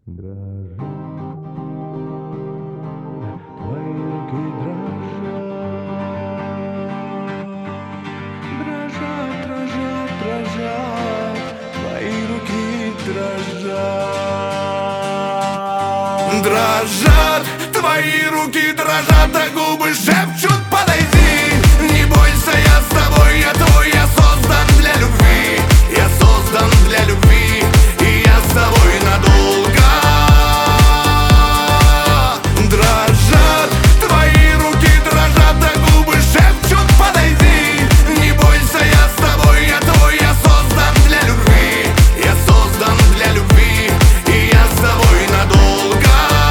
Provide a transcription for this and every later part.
Дрожат твои руки, дрожат, дрожат, дрожат, дрожат, твои руки дрожат. Дрожат твои руки, дрожат, а губы шепчут: подойди, не бойся, я с тобой, я твой, я создан для любви, я создан для любви, и я с тобой надолго. Дрожат твои руки, дрожат, а губы шепчут: подойди, не бойся, я с тобой, я твой, я создан для любви, я создан для любви, и я с тобой надолго.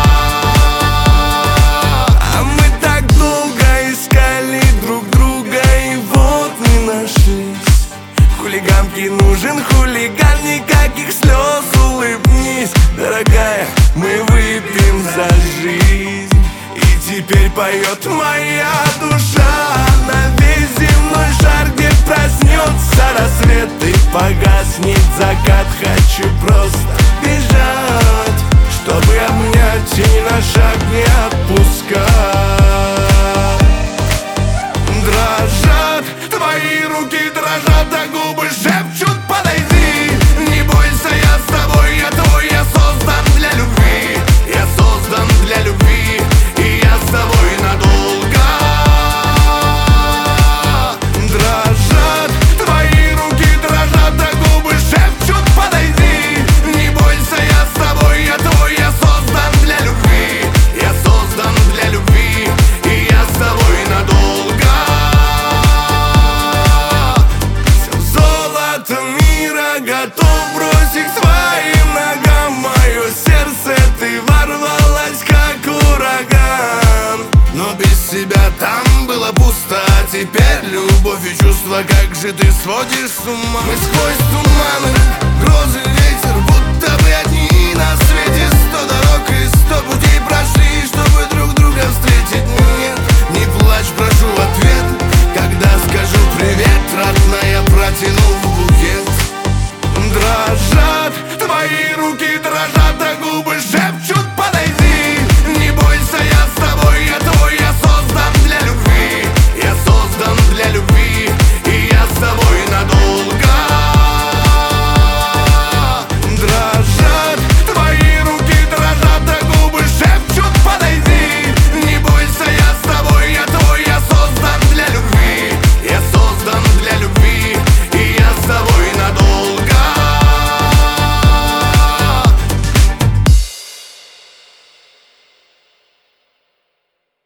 А мы так долго искали друг друга, и вот не нашлись. Хулиганке нужен хулиган, никаких слез, улыбнись, дорогая, мы выпьем за жизнь. И теперь поет моя душа на весь земной шар, где проснется рассвет и погаснет закат. Хочу просто бежать, чтобы обнять и ни на шаг не отпускать. Дрожат твои руки, дрожат, а губы шепчут: подойди, не бойся, я с тобой, я твой, я создан для любви, я создан для любви, и я с тобой надолго. Дрожат твои руки, дрожат, а губы шепчут: подойди, не бойся, я с тобой, я твой, я создан для любви, я создан для любви, и я с тобой надолго. Все золото мира готов бросить к твоим ногам. Мое сердце, ты ворвалась как ураган, но без себя там было пусто. Теперь любовь и чувства, как же ты сводишь с ума. Мы сквозь туман